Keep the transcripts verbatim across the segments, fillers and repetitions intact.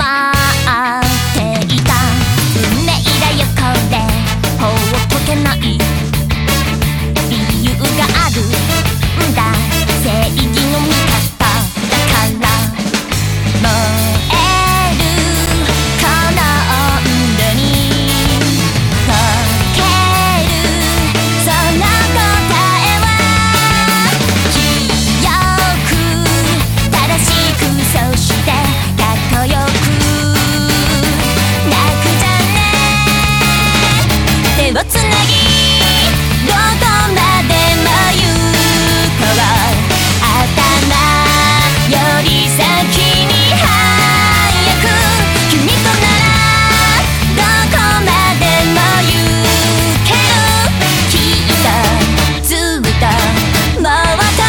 っていた運命だよこれ放っとけない理由があるんだ正義の味方だから燃えるこの温度に溶けるその答えは清く正しくそしてかっこよくなくじゃね手をつなぎどこまでも行こう頭より先に早く君とならどこまでも行けるきっとずっともっと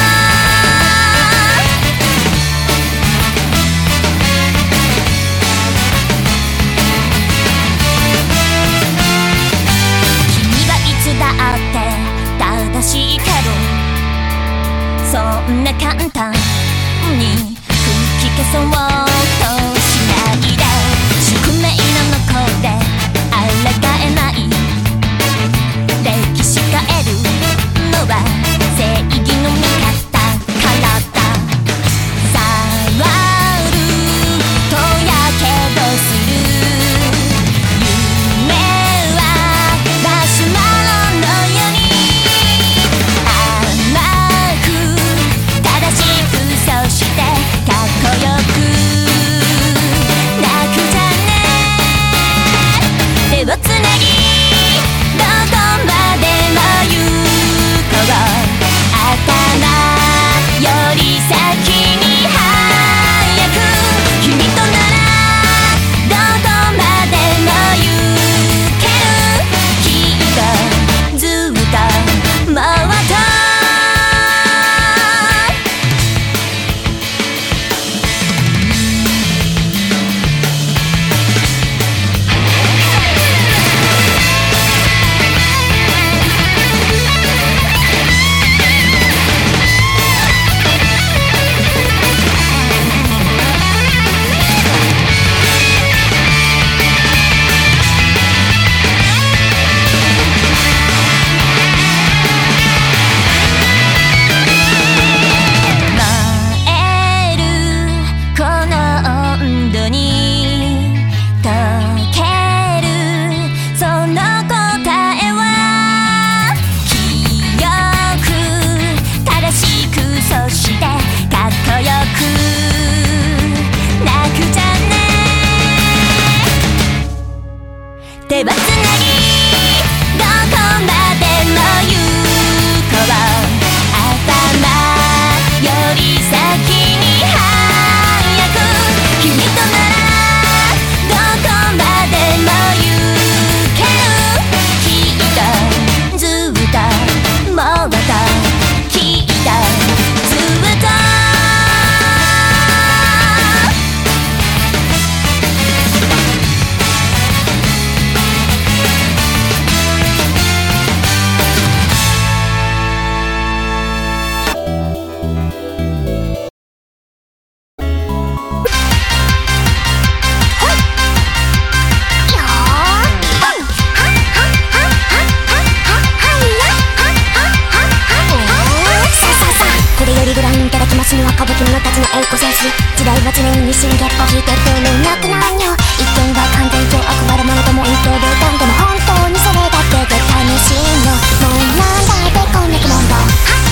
君はいつだって正しいけどそんな簡単に吹き消そうとしないで宿命の残で抗えない歴史変えるのは正義の味方からだ触るとやけどする夢はマシュマロのように甘く正しくそしてかっこよくなくじゃね手をつなぎどこまでも行こう頭より先に早く君とならどこまでも行けるきっとずっともっと手はつなぎどこまでも行こう頭より先に早く君とならどこまでも行けるきっとずっともっときっとずっと歌舞伎者たちの栄光戦士時代は常に日進月歩引いてってるなくないよ一見は完全懲悪まるものとも言ってるだでも本当にそれだって絶対に真のもうなんだいべこんなくもんだ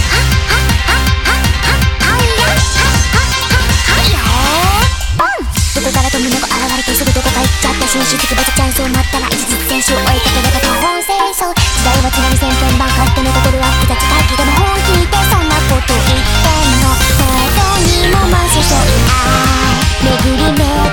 どこからと胸が現れてすぐどこか行っちゃった紳士的バチャチャンスを待ったら一実選手を追いかければ途方清掃時代は常に千変万勝手の心は複雑回帰でも本気でそんなこと言ってんの程にも満足そう愛巡り巡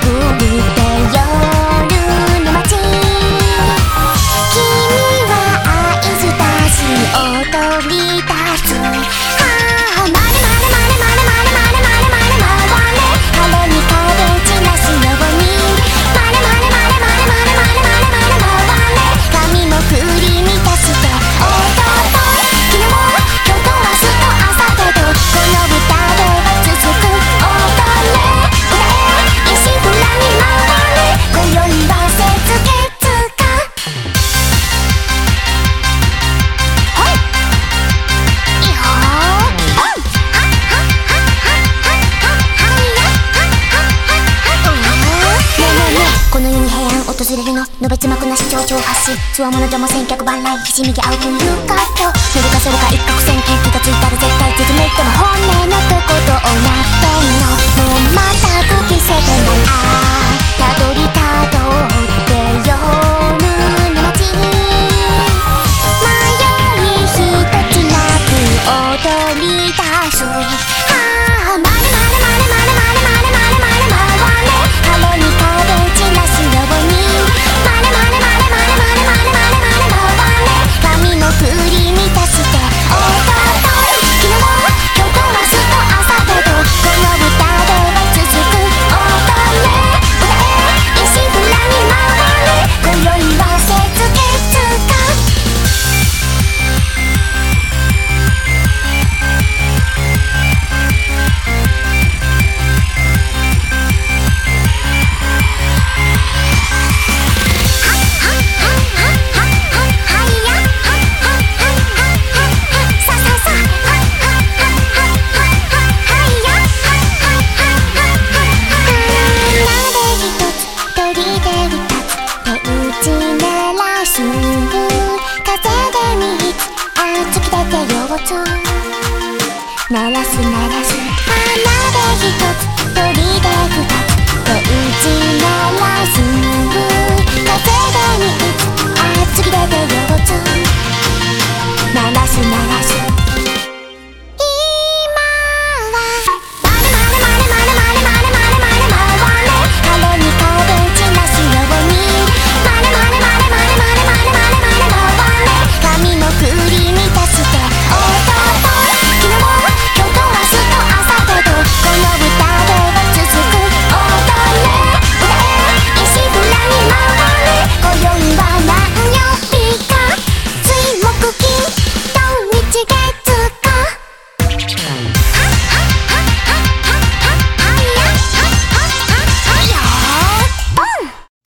訪れるののべつ幕なし丁々発しつわものども千客万来ひしみげ合うというかと乗るかそれか一攫千金気がついたら絶対続めても本音のとことをなってんのもうまたく季節ないあたどりたどって夜の街迷い一つなく踊り出すああまるまるまるまるまるまるまるまるまるまる晴れに風散らすようにまるまるまるまるまるまるまるまるまる髪の振り満たしておととい昨日今日と明日と明後日とこの歌では続く乙女歌え石蔵に回れ今宵は節月か鳴らす鳴らす花で一つ鳥で二つ手打ち鳴らす風で三つあ次でて両つ鳴らす鳴らす